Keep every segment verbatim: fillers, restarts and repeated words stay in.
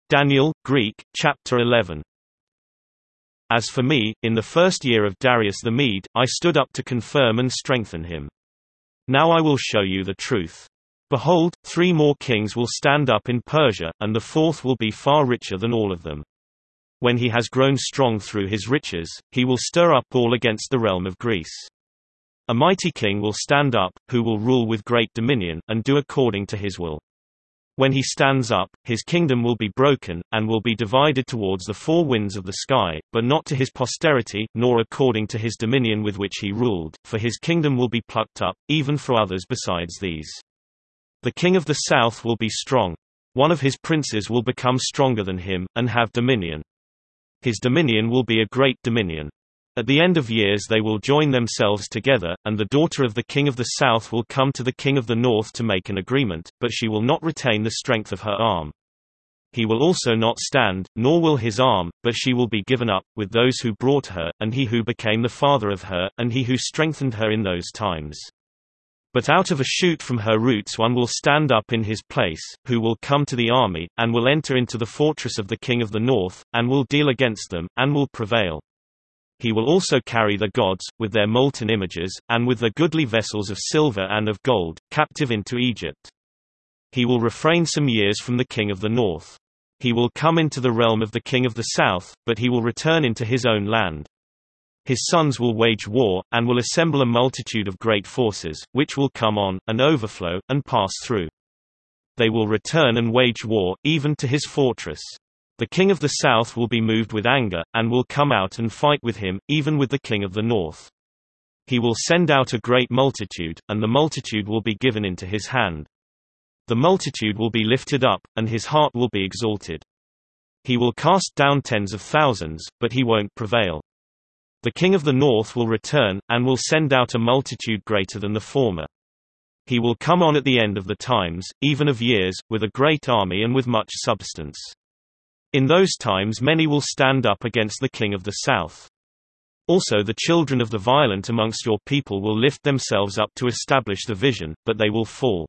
Daniel, Greek, chapter eleven. As for me, in the first year of Darius the Mede, I stood up to confirm and strengthen him. Now I will show you the truth. Behold, three more kings will stand up in Persia, and the fourth will be far richer than all of them. When he has grown strong through his riches, he will stir up all against the realm of Greece. A mighty king will stand up, who will rule with great dominion, and do according to his will. When he stands up, his kingdom will be broken, and will be divided towards the four winds of the sky, but not to his posterity, nor according to his dominion with which he ruled, for his kingdom will be plucked up, even for others besides these. The king of the south will be strong. One of his princes will become stronger than him, and have dominion. His dominion will be a great dominion. At the end of years they will join themselves together, and the daughter of the king of the south will come to the king of the north to make an agreement, but she will not retain the strength of her arm. He will also not stand, nor will his arm, but she will be given up, with those who brought her, and he who became the father of her, and he who strengthened her in those times. But out of a shoot from her roots one will stand up in his place, who will come to the army, and will enter into the fortress of the king of the north, and will deal against them, and will prevail. He will also carry the gods, with their molten images, and with their goodly vessels of silver and of gold, captive into Egypt. He will refrain some years from the king of the north. He will come into the realm of the king of the south, but he will return into his own land. His sons will wage war, and will assemble a multitude of great forces, which will come on, and overflow, and pass through. They will return and wage war, even to his fortress. The king of the south will be moved with anger, and will come out and fight with him, even with the king of the north. He will send out a great multitude, and the multitude will be given into his hand. The multitude will be lifted up, and his heart will be exalted. He will cast down tens of thousands, but he won't prevail. The king of the north will return, and will send out a multitude greater than the former. He will come on at the end of the times, even of years, with a great army and with much substance. In those times many will stand up against the king of the south. Also the children of the violent amongst your people will lift themselves up to establish the vision, but they will fall.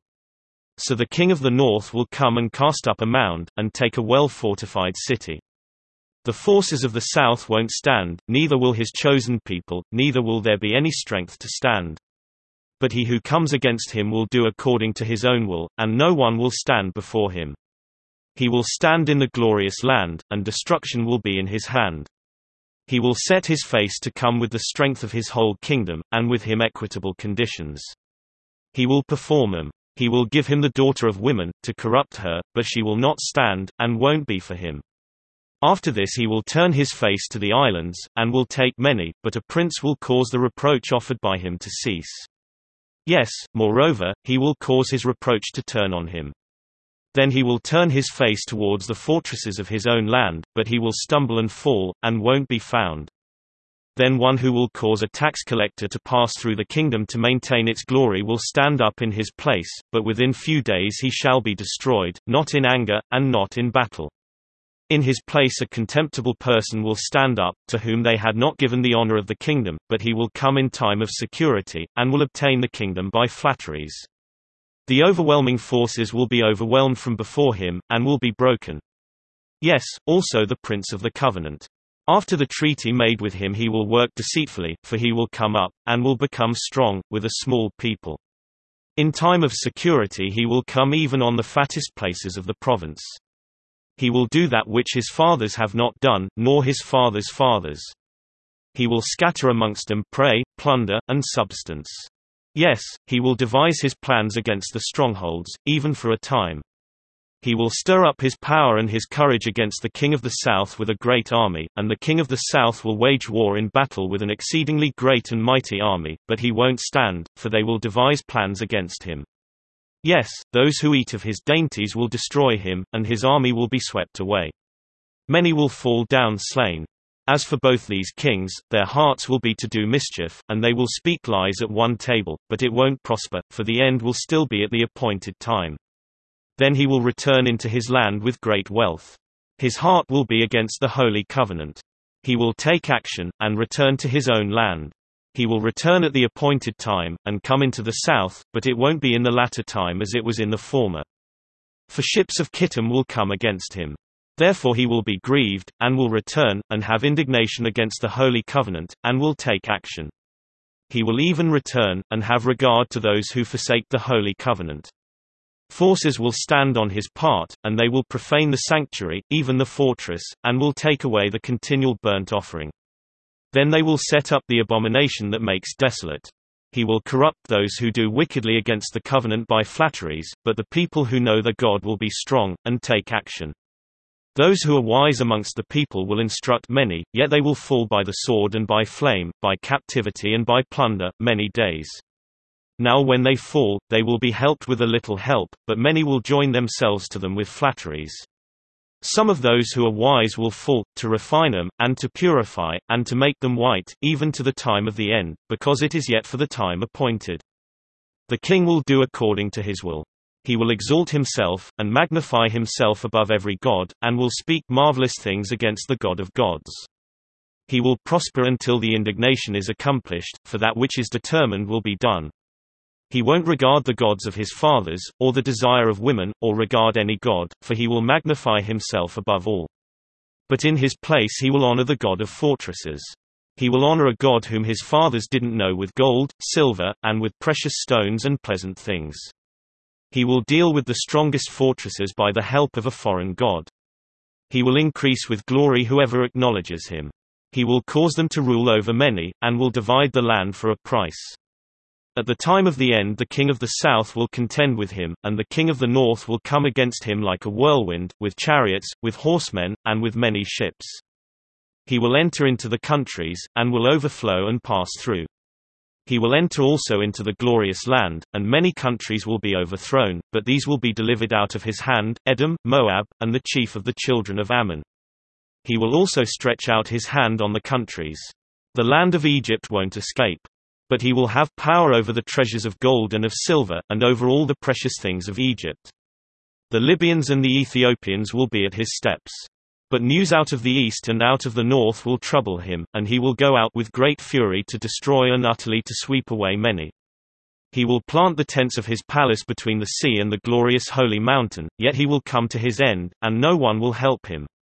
So the king of the north will come and cast up a mound, and take a well-fortified city. The forces of the south won't stand, neither will his chosen people, neither will there be any strength to stand. But he who comes against him will do according to his own will, and no one will stand before him. He will stand in the glorious land, and destruction will be in his hand. He will set his face to come with the strength of his whole kingdom, and with him equitable conditions. He will perform them. He will give him the daughter of women, to corrupt her, but she will not stand, and won't be for him. After this he will turn his face to the islands, and will take many, but a prince will cause the reproach offered by him to cease. Yes, moreover, he will cause his reproach to turn on him. Then he will turn his face towards the fortresses of his own land, but he will stumble and fall, and won't be found. Then one who will cause a tax collector to pass through the kingdom to maintain its glory will stand up in his place, but within few days he shall be destroyed, not in anger, and not in battle. In his place a contemptible person will stand up, to whom they had not given the honor of the kingdom, but he will come in time of security, and will obtain the kingdom by flatteries. The overwhelming forces will be overwhelmed from before him, and will be broken. Yes, also the prince of the covenant. After the treaty made with him he will work deceitfully, for he will come up, and will become strong, with a small people. In time of security he will come even on the fattest places of the province. He will do that which his fathers have not done, nor his fathers' fathers. He will scatter amongst them prey, plunder, and substance. Yes, he will devise his plans against the strongholds, even for a time. He will stir up his power and his courage against the king of the south with a great army, and the king of the south will wage war in battle with an exceedingly great and mighty army, but he won't stand, for they will devise plans against him. Yes, those who eat of his dainties will destroy him, and his army will be swept away. Many will fall down slain. As for both these kings, their hearts will be to do mischief, and they will speak lies at one table, but it won't prosper, for the end will still be at the appointed time. Then he will return into his land with great wealth. His heart will be against the holy covenant. He will take action, and return to his own land. He will return at the appointed time, and come into the south, but it won't be in the latter time as it was in the former. For ships of Kittim will come against him. Therefore he will be grieved, and will return, and have indignation against the Holy Covenant, and will take action. He will even return, and have regard to those who forsake the Holy Covenant. Forces will stand on his part, and they will profane the sanctuary, even the fortress, and will take away the continual burnt offering. Then they will set up the abomination that makes desolate. He will corrupt those who do wickedly against the covenant by flatteries, but the people who know their God will be strong, and take action. Those who are wise amongst the people will instruct many, yet they will fall by the sword and by flame, by captivity and by plunder, many days. Now when they fall, they will be helped with a little help, but many will join themselves to them with flatteries. Some of those who are wise will fall, to refine them, and to purify, and to make them white, even to the time of the end, because it is yet for the time appointed. The king will do according to his will. He will exalt himself, and magnify himself above every god, and will speak marvelous things against the God of gods. He will prosper until the indignation is accomplished, for that which is determined will be done. He won't regard the gods of his fathers, or the desire of women, or regard any god, for he will magnify himself above all. But in his place he will honor the God of fortresses. He will honor a god whom his fathers didn't know with gold, silver, and with precious stones and pleasant things. He will deal with the strongest fortresses by the help of a foreign god. He will increase with glory whoever acknowledges him. He will cause them to rule over many, and will divide the land for a price. At the time of the end the king of the south will contend with him, and the king of the north will come against him like a whirlwind, with chariots, with horsemen, and with many ships. He will enter into the countries, and will overflow and pass through. He will enter also into the glorious land, and many countries will be overthrown, but these will be delivered out of his hand, Edom, Moab, and the chief of the children of Ammon. He will also stretch out his hand on the countries. The land of Egypt won't escape. But he will have power over the treasures of gold and of silver, and over all the precious things of Egypt. The Libyans and the Ethiopians will be at his steps. But news out of the east and out of the north will trouble him, and he will go out with great fury to destroy and utterly to sweep away many. He will plant the tents of his palace between the sea and the glorious holy mountain, yet he will come to his end, and no one will help him.